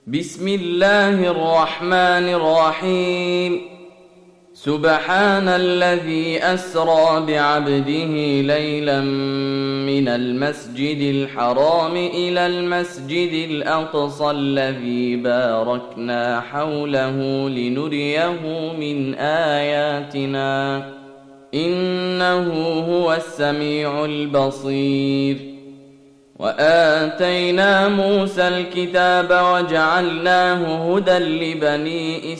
بسم الله الرحمن الرحيم. سبحان الذي أسرى بعبده ليلا من المسجد الحرام إلى المسجد الأقصى الذي باركنا حوله لنريه من آياتنا إنه هو السميع البصير. وآتينا موسى الكتاب وجعلناه هدى لبني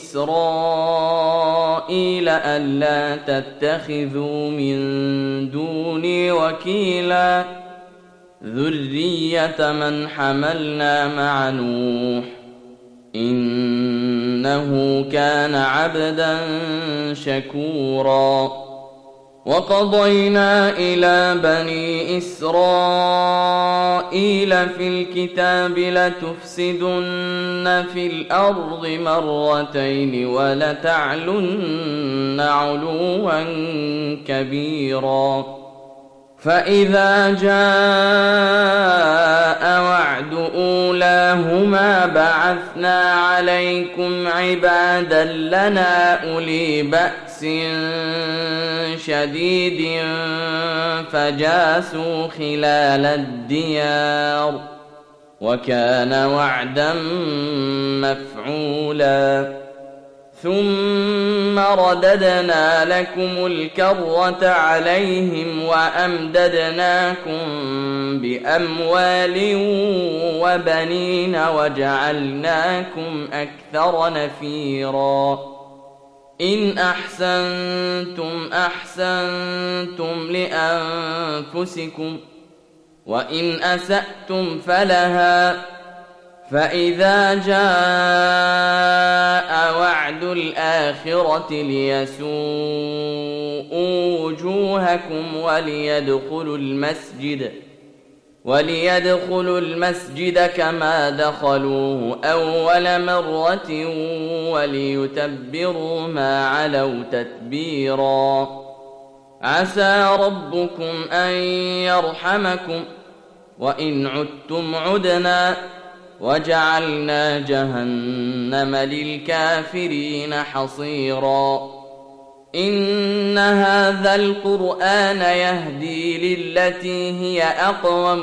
إسرائيل ألا تتخذوا من دوني وكيلا ذرية من حملنا مع نوح إنه كان عبدا شكورا. وقضينا إلى بني إسرائيل في الكتاب لتفسدن في الأرض مرتين ولتعلن علوا كبيرا. فإذا جاء وعد أولاهما بعثنا عليكم عبادا لنا أولي بأس شديد فجاسوا خلال الديار وكان وعدا مفعولا. ثم رددنا لكم الكرة عليهم وأمددناكم بأموال وبنين وجعلناكم أكثر نفيرا. إن أحسنتم أحسنتم لأنفسكم وإن أسأتم فلها. فإذا جاء وعد الآخرة ليسوءوا وجوهكم وليدخلوا المسجد كما دخلوه أول مرة وليتبروا ما علوا تتبيرا. عسى ربكم أن يرحمكم وإن عدتم عدنا وجعلنا جهنم للكافرين حصيرا. إن هذا القرآن يهدي للتي هي أقوم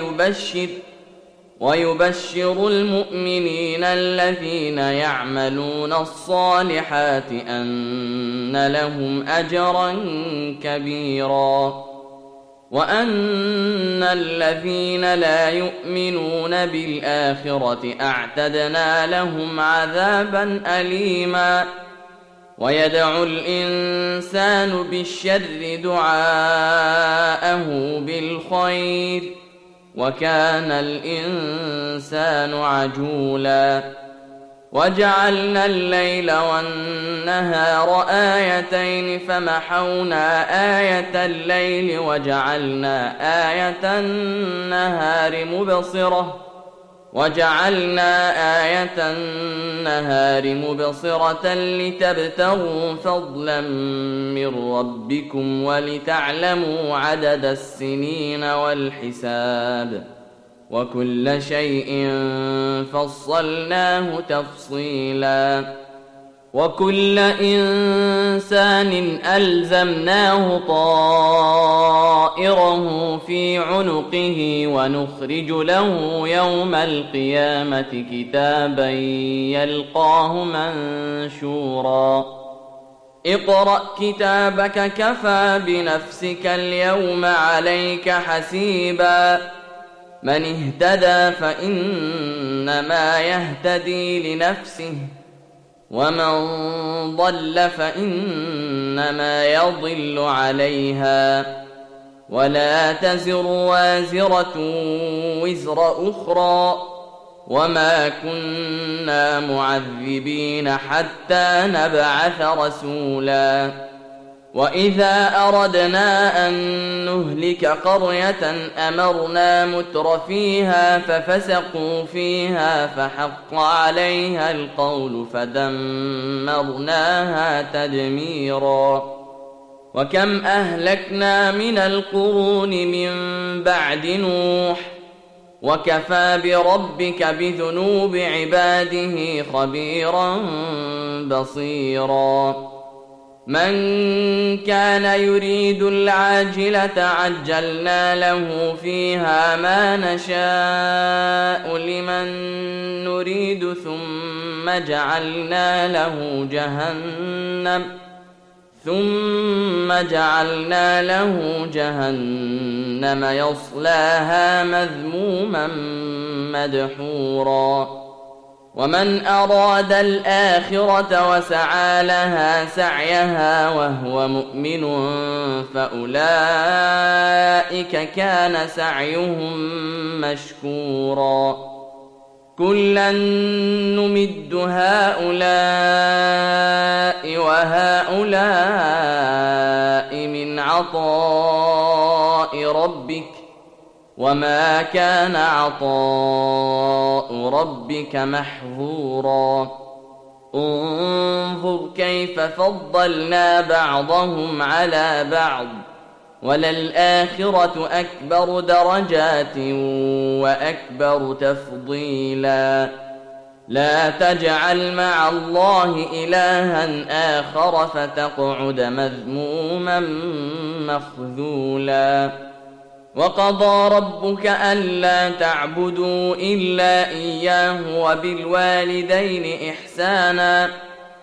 ويبشر المؤمنين الذين يعملون الصالحات أن لهم أجرا كبيرا وأن الذين لا يؤمنون بالآخرة أعتدنا لهم عذابا أليما. ويدعو الإنسان بالشر دعاءه بالخير وكان الإنسان عجولا. وجعلنا الليل والنهار آيتين فمحونا آية الليل وجعلنا آية النهار مبصرة لتبتغوا فضلا من ربكم ولتعلموا عدد السنين والحساب وكل شيء فصلناه تفصيلا. وكل إنسان ألزمناه طائره في عنقه ونخرج له يوم القيامة كتابا يلقاه منشورا. اقرأ كتابك كفى بنفسك اليوم عليك حسيبا. من اهتدى فإنما يهتدي لنفسه ومن ضل فإنما يضل عليها ولا تزر وازرة وزر أخرى وما كنا معذبين حتى نبعث رسولا. وإذا أردنا أن نهلك قرية أمرنا مترفيها ففسقوا فيها فحق عليها القول فدمرناها تدميرا. وكم أهلكنا من القرون من بعد نوح وكفى بربك بذنوب عباده خبيرا بصيرا من كان يريد العاجلة عجلنا له فيها ما نشاء لمن نريد ثم جعلنا له جهنم يصلاها مذموما مدحورا ومن أراد الآخرة وسعى لها سعيها وهو مؤمن فأولئك كان سعيهم مشكورا كلا نمد هؤلاء وهؤلاء من عطاء ربك وما كان عطاء ربك محظورا انظر كيف فضلنا بعضهم على بعض وللآخرة أكبر درجات وأكبر تفضيلا لا تجعل مع الله إلها آخر فتقعد مذموما مخذولا وقضى ربك ألا تعبدوا إلا إياه وبالوالدين إحسانا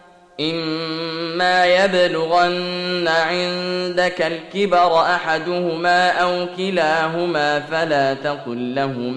إما يبلغن عندك الكبر أحدهما أو كلاهما فلا تقل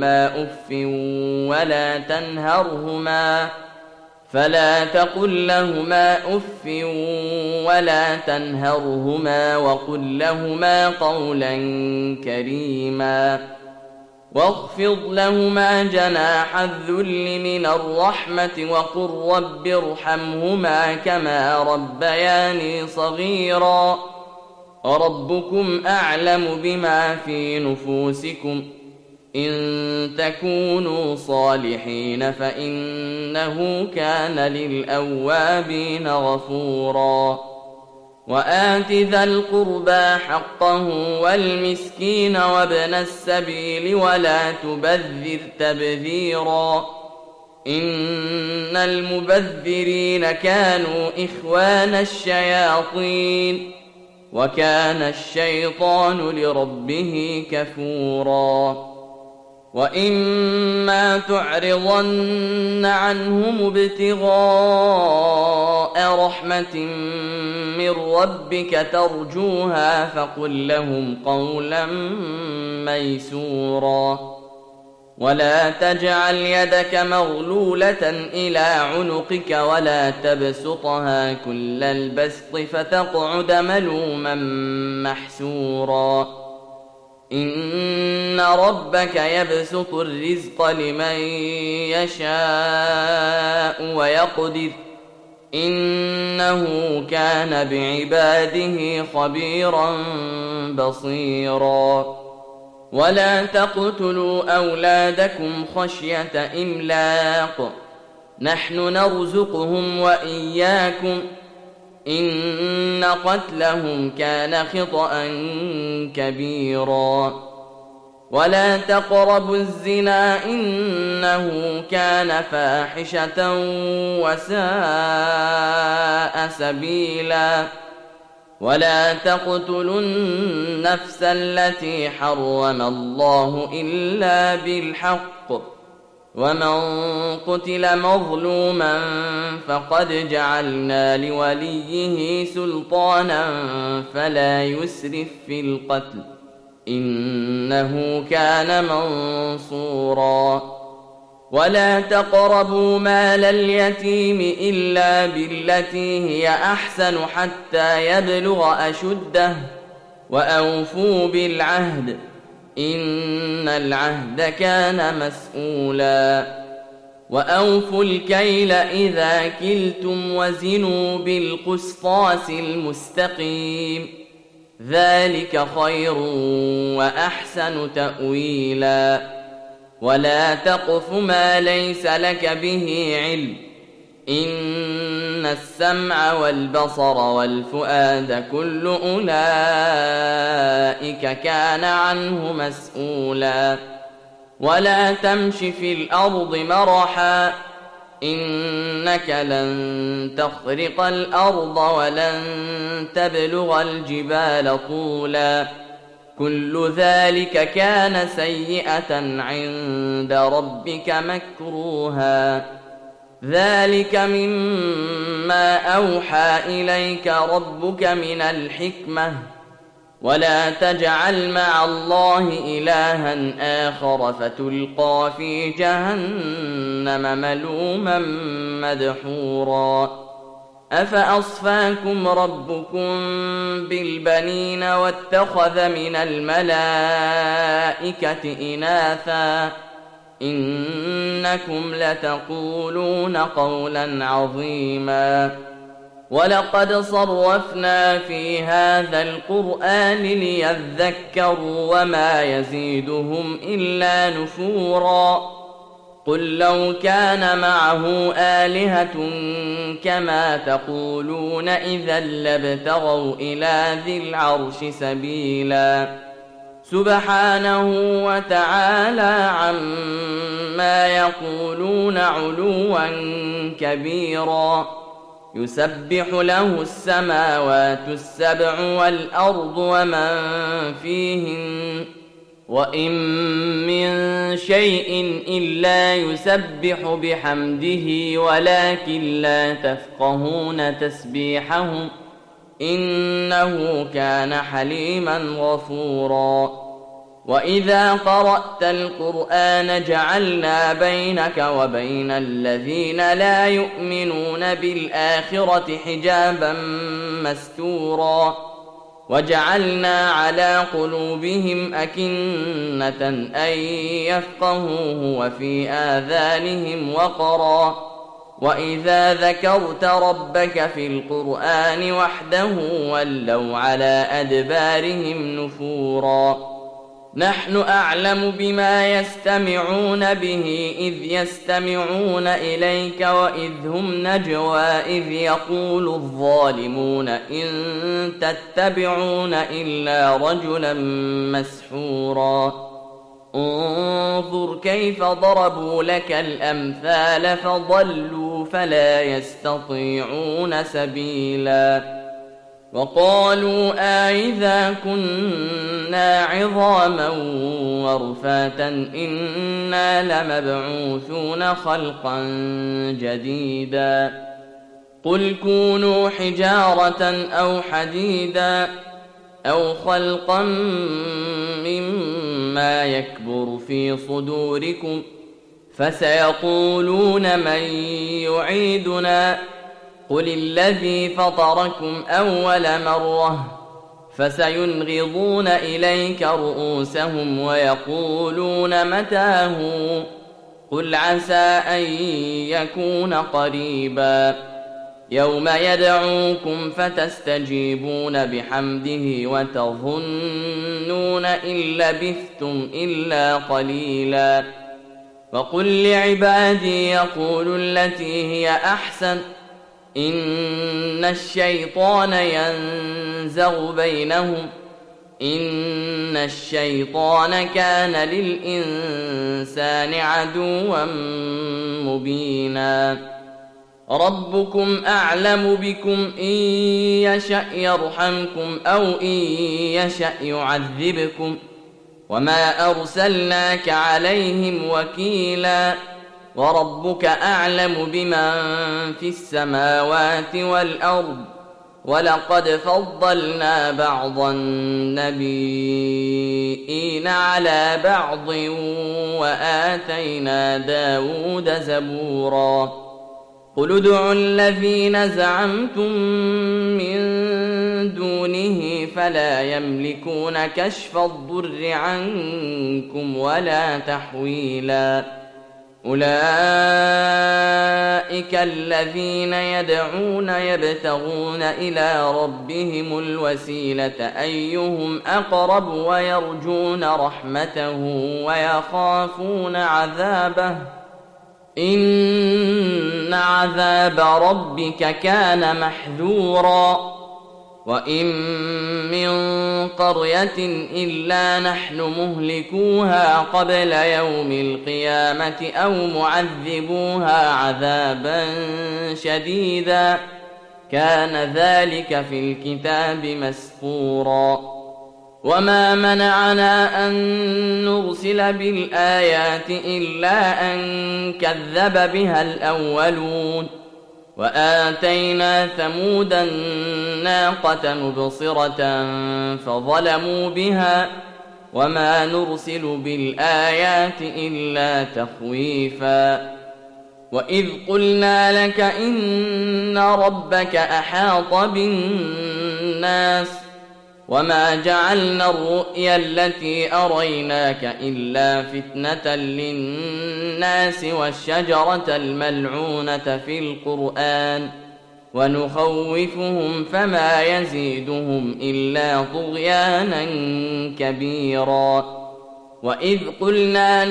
لهما أف ولا تنهرهما وقل لهما قولا كريما واخفض لهما جناح الذل من الرحمة وقل رب ارحمهما كما ربياني صغيرا ربكم أعلم بما في نفوسكم إن تكونوا صالحين فإنه كان للأوابين غفورا وآت ذا القربى حقه والمسكين وابن السبيل ولا تبذر تبذيرا إن المبذرين كانوا إخوان الشياطين وكان الشيطان لربه كفورا وإما تعرضن عنهم ابتغاء رحمة من ربك ترجوها فقل لهم قولا ميسورا ولا تجعل يدك مغلولة إلى عنقك ولا تبسطها كل البسط فتقعد ملوما محسورا إن ربك يبسط الرزق لمن يشاء ويقدر إنه كان بعباده خبيرا بصيرا ولا تقتلوا أولادكم خشية إملاق نحن نرزقهم وإياكم إن قتلهم كان خطأ كبيرا ولا تقربوا الزنا إنه كان فاحشة وساء سبيلا ولا تقتلوا النفس التي حرم الله إلا بالحق ومن قتل مظلوما فقد جعلنا لوليه سلطانا فلا يسرف في القتل إنه كان منصورا ولا تقربوا مال اليتيم إلا بالتي هي أحسن حتى يبلغ أشده وأوفوا بالعهد إن العهد كان مسؤولا وأوفوا الكيل إذا كلتم وزنوا بالقسطاس المستقيم ذلك خير وأحسن تأويلا ولا تقف ما ليس لك به علم إن السمع والبصر والفؤاد كل أولئك كان عنه مسؤولا ولا تمش في الأرض مرحا إنك لن تخرق الأرض ولن تبلغ الجبال طولا كل ذلك كان سيئة عند ربك مكروها ذلك مما أوحى إليك ربك من الحكمة ولا تجعل مع الله إلها آخر فتلقى في جهنم ملوما مدحورا أفأصفاكم ربكم بالبنين واتخذ من الملائكة إناثا إنكم لتقولون قولا عظيما ولقد صرفنا في هذا القرآن ليذكروا وما يزيدهم إلا نفورا قل لو كان معه آلهة كما تقولون إذا لابتغوا إلى ذي العرش سبيلا سبحانه وتعالى عما يقولون علوا كبيرا يسبح له السماوات السبع والأرض ومن فيهن وإن من شيء إلا يسبح بحمده ولكن لا تفقهون تسبيحهم إنه كان حليما غفورا وإذا قرأت القرآن جعلنا بينك وبين الذين لا يؤمنون بالآخرة حجابا مستورا وجعلنا على قلوبهم أكنة أن يفقهوه وفي آذانهم وقرا وإذا ذكرت ربك في القرآن وحده ولوا على أدبارهم نفورا نحن أعلم بما يستمعون به إذ يستمعون إليك وإذ هم نجوى إذ يقول الظالمون إن تتبعون إلا رجلا مسحورا انظر كيف ضربوا لك الأمثال فضلوا فلا يستطيعون سبيلا وقالوا أإذا كنا عظاما ورفاتا إنا لمبعوثون خلقا جديدا قل كونوا حجارة أو حديدا أو خلقا مما يكبر في صدوركم فسيقولون من يعيدنا قل الذي فطركم أول مرة فسينغضون إليك رؤوسهم ويقولون متى هو قل عسى أن يكون قريبا يوم يدعوكم فتستجيبون بحمده وتظنون إن لبثتم إلا قليلا وقل لعبادي يقولوا التي هي أحسن إن الشيطان ينزغ بينهم إن الشيطان كان للإنسان عدوا مبينا ربكم أعلم بكم إن يشأ يرحمكم أو إن يشأ يعذبكم وما أرسلناك عليهم وكيلا وربك أعلم بمن في السماوات والأرض ولقد فضلنا بعض النبيين على بعض وآتينا داود زبورا قل ادعوا الذين زعمتم من دونه فلا يملكون كشف الضر عنكم ولا تحويلا أولئك الذين يدعون يبتغون إلى ربهم الوسيلة أيهم أقرب ويرجون رحمته ويخافون عذابه إن عذاب ربك كان محذورا وإن من قرية إلا نحن مهلكوها قبل يوم القيامة أو معذبوها عذابا شديدا كان ذلك في الكتاب مسطورا وما منعنا أن نرسل بالآيات إلا أن كذب بها الأولون وآتينا ثمود الناقة مبصرة فظلموا بها وما نرسل بالآيات إلا تخويفا وإذ قلنا لك إن ربك أحاط بالناس وما جعلنا الرؤيا التي أريناك إلا فتنة للناس والشجرة الملعونة في القرآن ونخوفهم فما يزيدهم إلا طغيانا كبيرا وإذ قلنا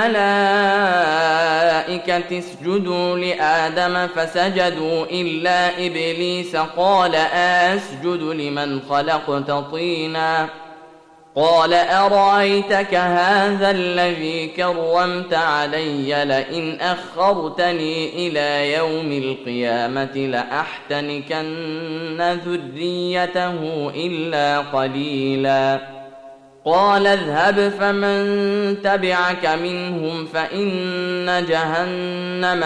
للملائكة اسجدوا لآدم فسجدوا إلا إبليس قال أسجد لمن خلقت طينا قال أرأيتك هذا الذي كرمت علي لئن أخرتني إلى يوم القيامة لأحتنكن ذريته إلا قليلا قال اذهب فمن تبعك منهم فإن جهنم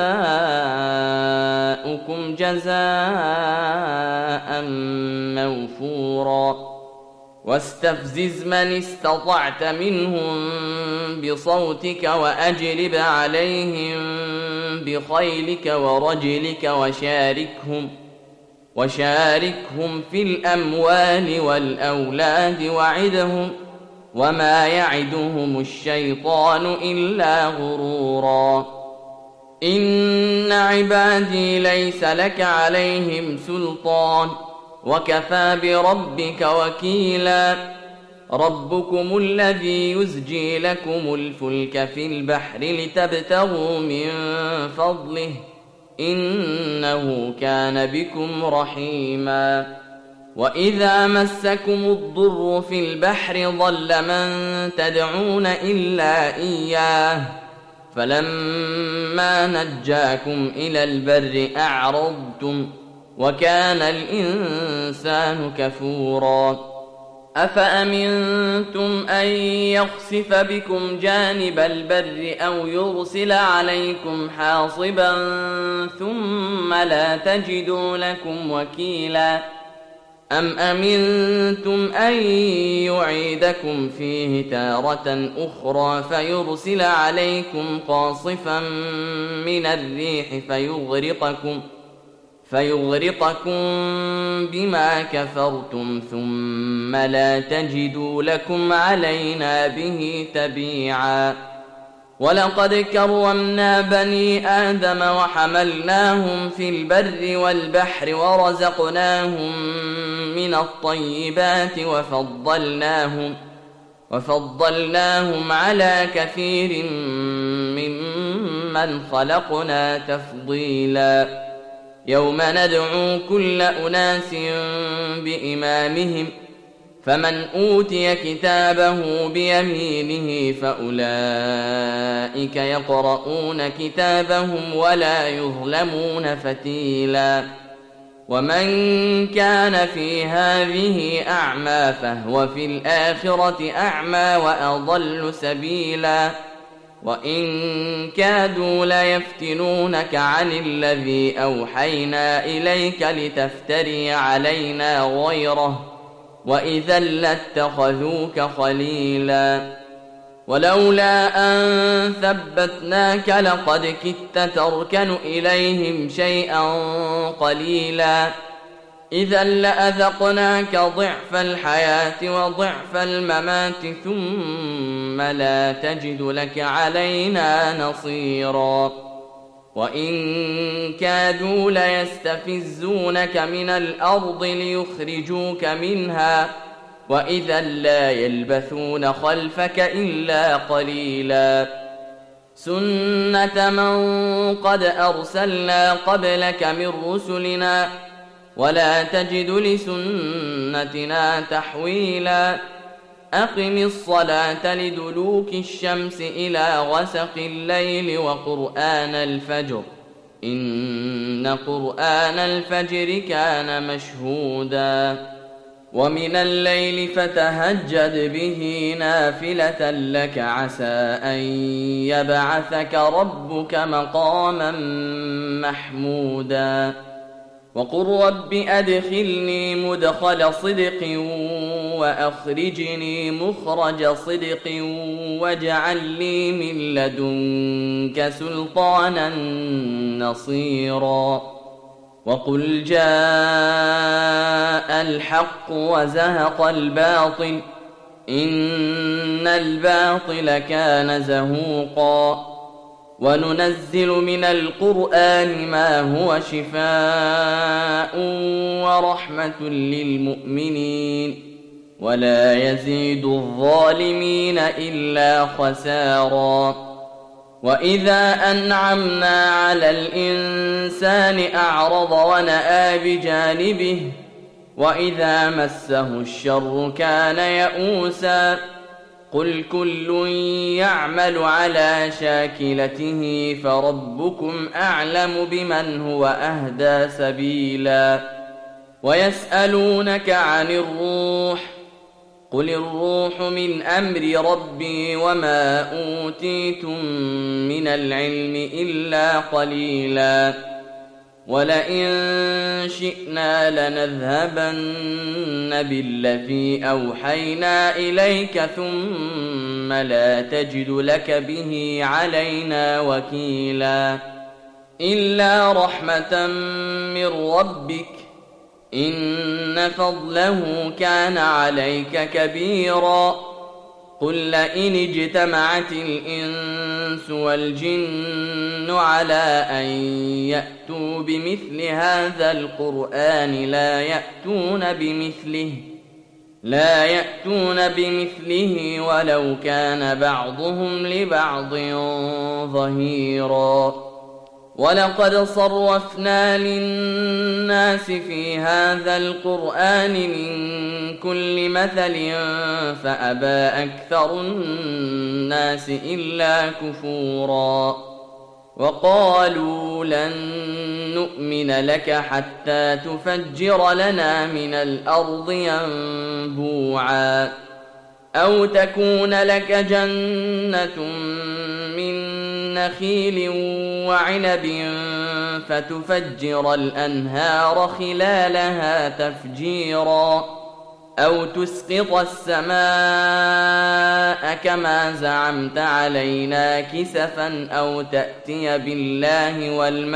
جزاؤكم جزاء موفورا واستفزز من استطعت منهم بصوتك وأجلب عليهم بخيلك ورجلك وشاركهم في الأموال والأولاد وعدهم وما يعدهم الشيطان إلا غرورا إن عبادي ليس لك عليهم سلطان وكفى بربك وكيلا ربكم الذي يزجي لكم الفلك في البحر لتبتغوا من فضله إنه كان بكم رحيما وإذا مسكم الضر في البحر ضل من تدعون إلا إياه فلما نجاكم إلى البر أعرضتم وكان الإنسان كفورا أفأمنتم أن يخسف بكم جانب البر أو يرسل عليكم حاصبا ثم لا تجدوا لكم وكيلا أم أمنتم أن يعيدكم فيه تارة أخرى فيرسل عليكم قاصفا من الريح فيغرقكم بما كفرتم ثم لا تجدوا لكم علينا به تبيعا ولقد كرمنا بني آدم وحملناهم في البر والبحر ورزقناهم من الطيبات وفضلناهم على كثير ممن خلقنا تفضيلا يوم ندعو كل أناس بإمامهم فمن أوتي كتابه بيمينه فأولئك يقرؤون كتابهم ولا يظلمون فتيلا ومن كان في هذه أعمى فهو في الآخرة أعمى وأضل سبيلا وإن كادوا ليفتنونك عن الذي أوحينا إليك لتفتري علينا غيره وإذا لاتخذوك خليلا ولولا أن ثبتناك لقد كدت تركن إليهم شيئا قليلا إذا لأذقناك ضعف الحياة وضعف الممات ثم لا تجد لك علينا نصيرا وإن كادوا ليستفزونك من الأرض ليخرجوك منها وإذا لا يلبثون خلفك إلا قليلا سنة من قد أرسلنا قبلك من رسلنا ولا تجد لسنتنا تحويلا أقم الصلاة لدلوك الشمس إلى غسق الليل وقرآن الفجر إن قرآن الفجر كان مشهودا ومن الليل فتهجد به نافلة لك عسى أن يبعثك ربك مقاما محمودا وقل رب أدخلني مدخل صدق وأخرجني مخرج صدق واجعل لي من لدنك سلطانا نصيرا وقل جاء الحق وزهق الباطل إن الباطل كان زهوقا وننزل من القرآن ما هو شفاء ورحمة للمؤمنين ولا يزيد الظالمين إلا خسارا وإذا أنعمنا على الإنسان أعرض ونأى بجانبه وإذا مسه الشر كان يئوسا قل كل يعمل على شاكلته فربكم أعلم بمن هو أهدى سبيلا ويسألونك عن الروح قل الروح من أمر ربي وما أوتيتم من العلم إلا قليلا ولئن شئنا لنذهبن بالذي أوحينا إليك ثم لا تجد لك به علينا وكيلا إلا رحمة من ربك إن فضله كان عليك كبيرا قل لئن اجتمعت الإنس والجن على أن يأتوا بمثل هذا القرآن لا يأتون بمثله ولو كان بعضهم لبعض ظهيرا ولقد صرفنا للناس في هذا القرآن من كل مثل فأبى أكثر الناس إلا كفورا وقالوا لن نؤمن لك حتى تفجر لنا من الأرض ينبوعا أو تكون لك جنة من نخيل وعنب فتفجر الأنهار خلالها تفجيرا أو تسقط السماء كما زعمت علينا كسفا أو تأتي بالله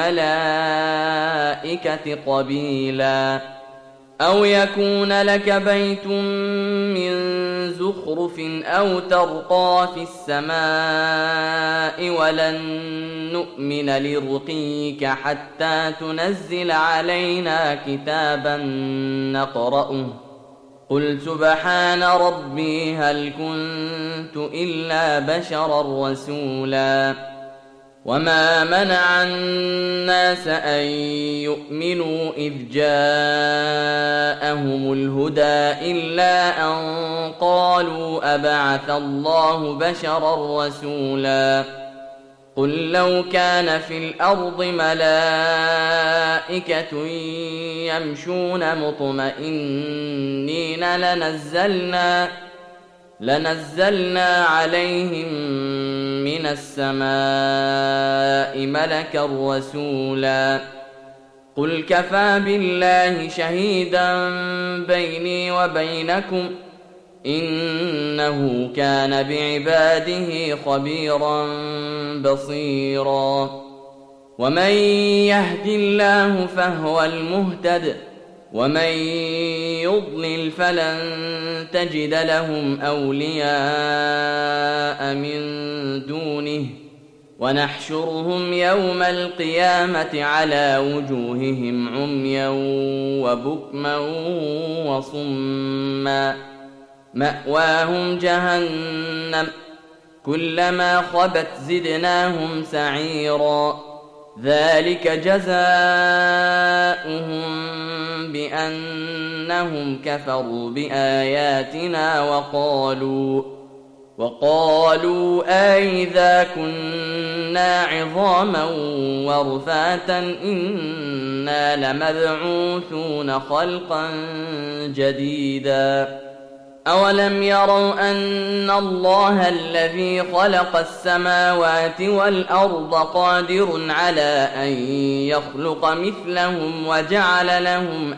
والملائكة قبيلا أو يكون لك بيت من زخرف أو ترقى في السماء ولن نؤمن لرقيك حتى تنزل علينا كتابا نقرأه قل سبحان ربي هل كنت إلا بشرا رسولا وما منع الناس أن يؤمنوا إذ جاءهم الهدى إلا أن قالوا أبعث الله بشرا رسولا قل لو كان في الأرض ملائكة يمشون مطمئنين لنزلنا عليهم من السماء ملكا رسولا قل كفى بالله شهيدا بيني وبينكم إنه كان بعباده خبيرا بصيرا ومن يهد الله فهو المهتد ومن يضلل فلن تجد لهم أولياء من دونه ونحشرهم يوم القيامة على وجوههم عميا وبكما وصما مأواهم جهنم كلما خبت زدناهم سعيرا ذلك جزاؤهم بأنهم كفروا بآياتنا وقالوا أئذا كنا عظاما ورفاتا إنا لمبعوثون خلقا جديدا أولم يروا أن الله الذي خلق السماوات والأرض قادر على أن يخلق مثلهم وجعل لهم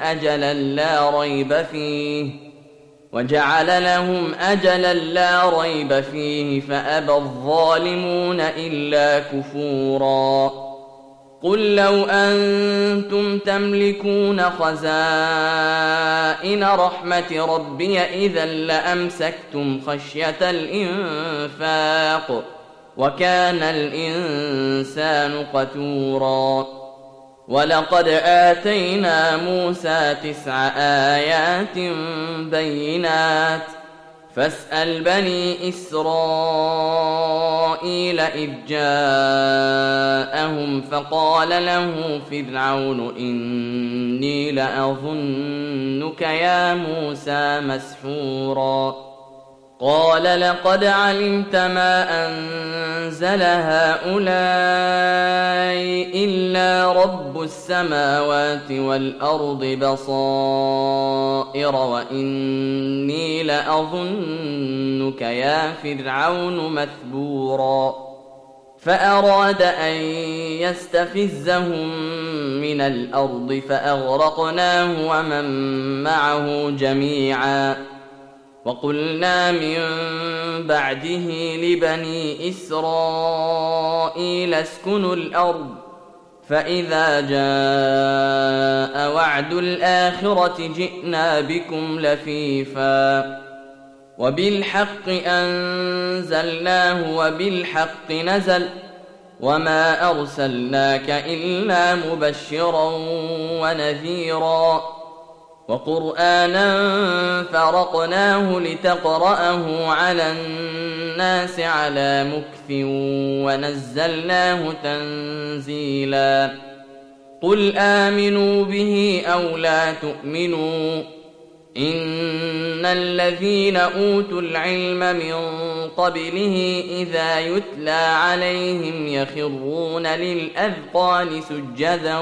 أجلا لا ريب فيه فأبى الظالمون إلا كفورا قل لو أنتم تملكون خزائن رحمة ربي إذا لأمسكتم خشية الإنفاق وكان الإنسان قتورا ولقد آتينا موسى 9 آيات بينات فاسأل بني إسرائيل إذ جاءهم فقال له فرعون إني لأظنك يا موسى مسحورا قال لقد علمت ما أنزل هؤلاء إلا رب السماوات والأرض بصائر وإني لأظنك يا فرعون مثبورا فأراد أن يستفزهم من الأرض فأغرقناه ومن معه جميعا وقلنا من بعده لبني إسرائيل اسكنوا الأرض فإذا جاء وعد الآخرة جئنا بكم لفيفا وبالحق أنزلناه وبالحق نزل وما أرسلناك إلا مبشرا ونذيرا وقرآنا فرقناه لتقرأه على الناس على مكث ونزلناه تنزيلا قل آمنوا به أو لا تؤمنوا إن الذين أوتوا العلم من قبله إذا يتلى عليهم يخرون للأذقان سجدا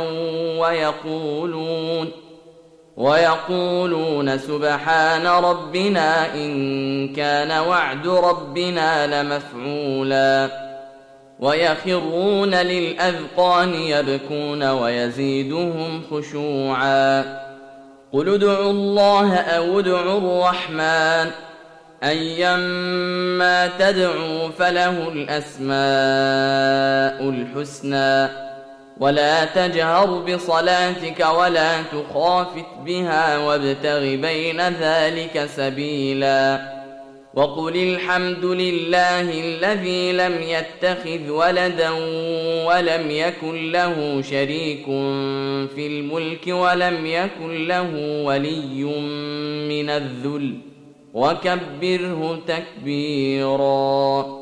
ويقولون سبحان ربنا إن كان وعد ربنا لمفعولا ويخرون للأذقان يبكون ويزيدهم خشوعا قل ادعوا الله أو ادعوا الرحمن أيما تدعوا فله الأسماء الحسنى ولا تجهر بصلاتك ولا تخافت بها وابتغ بين ذلك سبيلا وقل الحمد لله الذي لم يتخذ ولدا ولم يكن له شريك في الملك ولم يكن له ولي من الذل وكبره تكبيرا